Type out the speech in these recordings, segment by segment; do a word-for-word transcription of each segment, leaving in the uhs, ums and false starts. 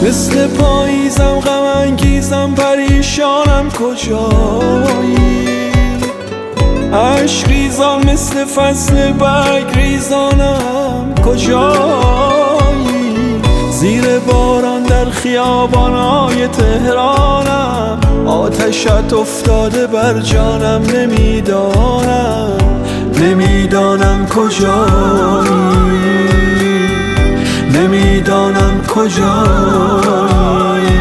مثل پاییزم غم انگیزم پریشانم کجایی؟ عشق ریزان مثل فصل برگ ریزانم کجایی؟ زیر باران در خیابانای تهرانم، آتشت افتاده بر جانم، نمیدانم نمیدانم کجایی، نمیدانم کجایی.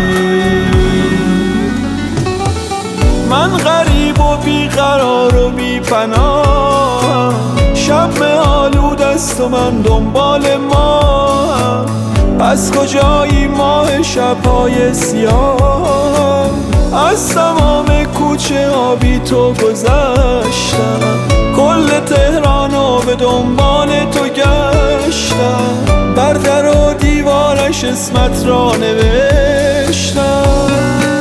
من غریب و بیقرار و بی پناه، شب آلود است و من دنبال ماه. از کجایی ماه شبهای سیاه؟ از تمام کوچه آبی تو گذشتم، کل تهرانو به دنبال تو گشتم، بر در و دیوارش اسمت را نوشتم.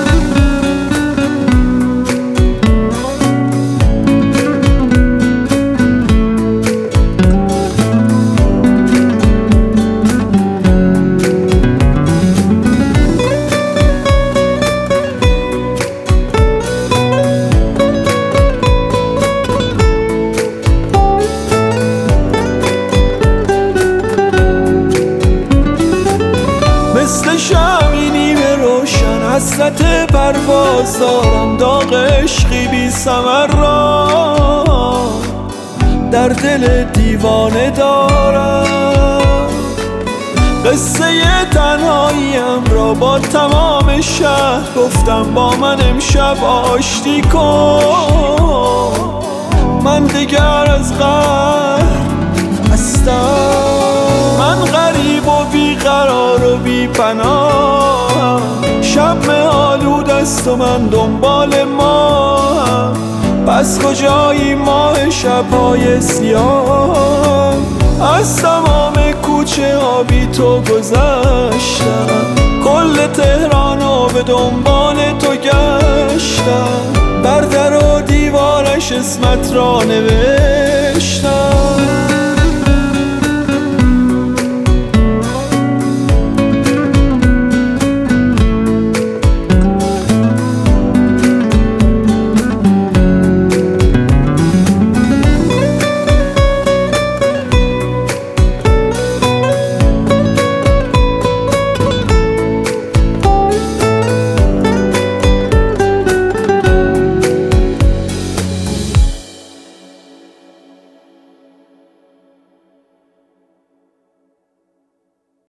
مثل شمعی نیمه روشن حسرت پرواز دارم، داغ عشقی بی ثمر را در دل دیوانه دارم. قصه تنهاییم را با تمام شهر گفتم، با من امشب آشتی کن، من دیگر از قهر هستم. من غریب و بیقرار و بی پناه، شب آلود است و من دنبال ماه. پس کجایی ماه شبهای سیاه؟ از تمام کوچه آبی تو گذشتم، کل تهرانو به دنبال تو گشتم، بر در و دیوارش اسمت را نوشتم.